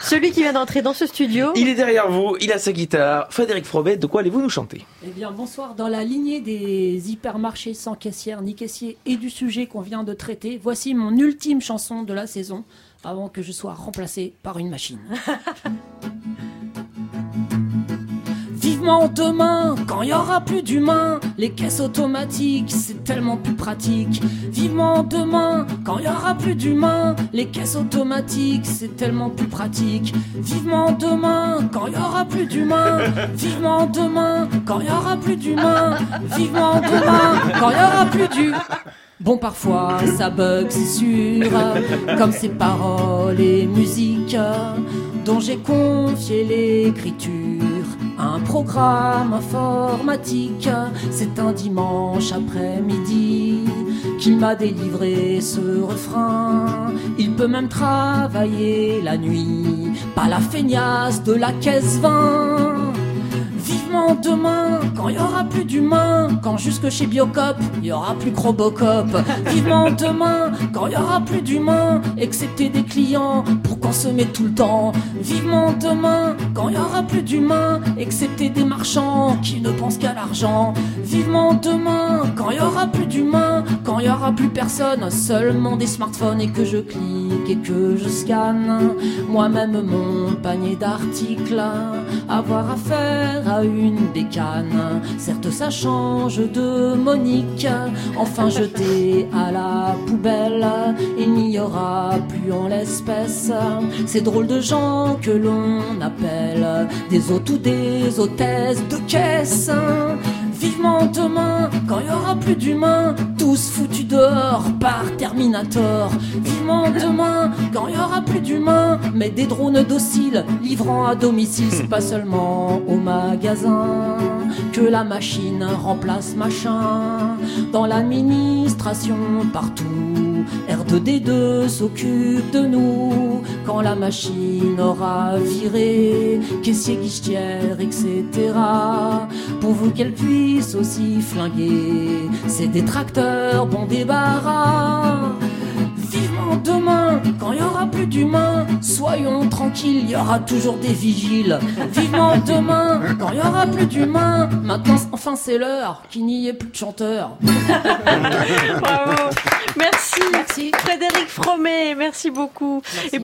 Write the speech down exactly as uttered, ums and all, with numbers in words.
Celui qui vient d'entrer dans ce studio. Il est derrière vous, il a sa guitare. Frédéric Fromet, de quoi allez-vous nous chanter ? Eh bien, bonsoir. Dans la lignée des hypermarchés sans caissière ni caissier et du sujet qu'on vient de traiter, voici mon ultime chanson de la saison, avant que je sois remplacé par une machine. Vivement demain, quand il y aura plus d'humains, les caisses automatiques, c'est tellement plus pratique. Vivement demain, quand il y aura plus d'humains, les caisses automatiques, c'est tellement plus pratique. Vivement demain, quand il y aura plus d'humains. Vivement demain, quand il y aura plus d'humains. Vivement demain, quand il y aura plus du... Bon, parfois ça bug, c'est sûr, comme ces paroles et musiques dont j'ai confié l'écriture. Un programme informatique, c'est un dimanche après-midi qu'il m'a délivré ce refrain. Il peut même travailler la nuit, pas la feignasse de la caisse vingt. Vivement demain, quand il y aura plus d'humains, quand jusque chez Biocop, il y aura plus que Robocop. Vivement demain, quand il y aura plus d'humains, excepté des clients pour consommer tout le temps. Vivement demain, quand il y aura plus d'humains, excepté des marchands qui ne pensent qu'à l'argent. Vivement demain, quand il y aura plus d'humains, quand il y aura plus personne, seulement des smartphones et que je clique et que je scanne moi-même mon panier d'articles, avoir affaire à une bécane. Certes ça change de Monique, enfin jeté à la poubelle, il n'y aura plus en l'espèce ces drôles de gens que l'on appelle des hôtes ou des hôtesses de caisse. Vivement demain, quand il y aura plus d'humains, tous foutus dehors par Terminator. Vivement demain, quand il y aura plus d'humains, mais des drones dociles livrant à domicile. C'est pas seulement au magasin que la machine remplace machin. Dans l'administration, partout, R deux D deux s'occupe de nous. Quand la machine aura viré, caissier, guichetière, et cetera, pourvu qu'elle puisse aussi flinguer ses détracteurs, bon débarras. Vivement demain, quand il y aura plus d'humains, soyons tranquilles, il y aura toujours des vigiles. Vivement demain, quand il y aura plus d'humains, maintenant enfin c'est l'heure qu'il n'y ait plus de chanteurs. Bravo. Merci. Merci. Frédéric Fromet, merci beaucoup. Merci. Et